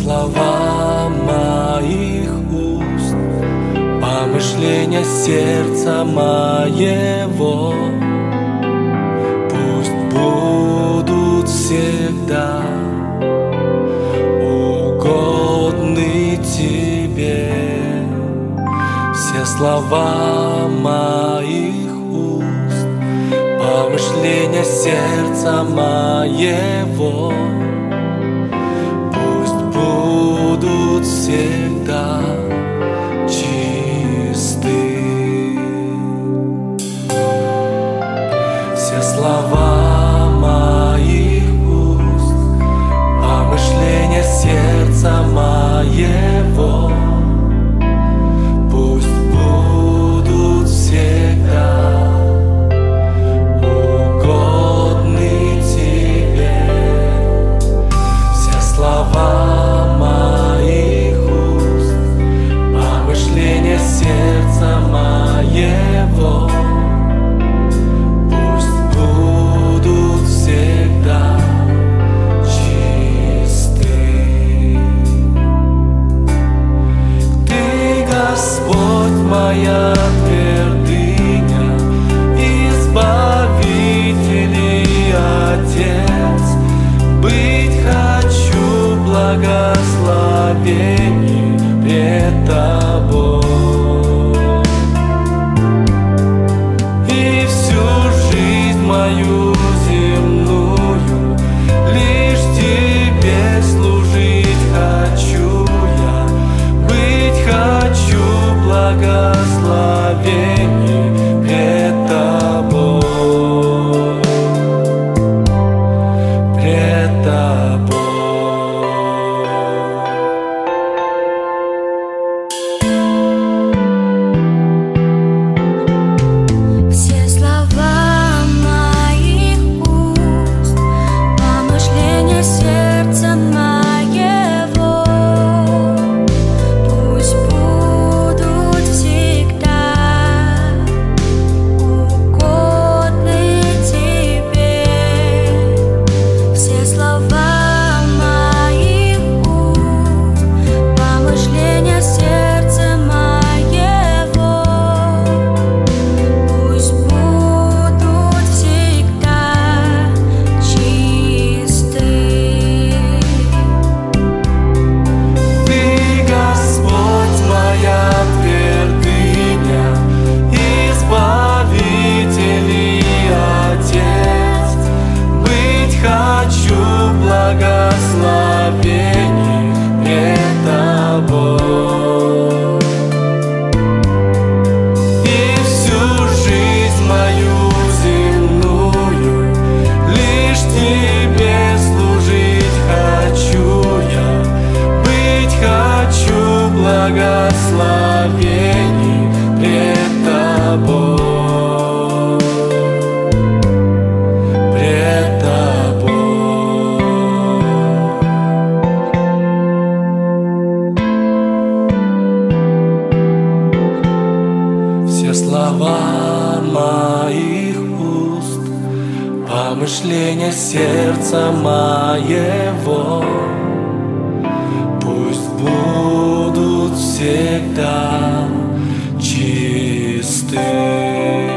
слова моих уст, помышления сердца моего пусть будут всегда угодны Тебе. Все слова моих уст, помышления сердца моего пусть будут всегда чисты. Все слова моих уст, помышления сердца моего пусть будут всегда угодны Тебе. Все слова моих уст, помышления сердца моего пусть будут всегда чисты. Ты, Господь, моя твердыня, Избавитель и Отец. Быть хочу благословений пред Тобой, и всю жизнь мою земную лишь Тебе служить хочу я. Быть хочу благословений пред Тобой, пред Тобой. Все слова моих уст, помышления сердца моего пусть будут всегда угодны Тебе. Все слова моих уст, помышления сердца моего пусть будут всегда чисты. Ты, Господь, моя твердыня, Избавитель и Отец. Быть хочу благословений пред Тобой, и всю жизнь мою земную лишь Тебе служить хочу я. Быть хочу благословений пред Тобой, пред Тобой. Все слова моих уст, помышления сердца моего пусть будут всегда чисты.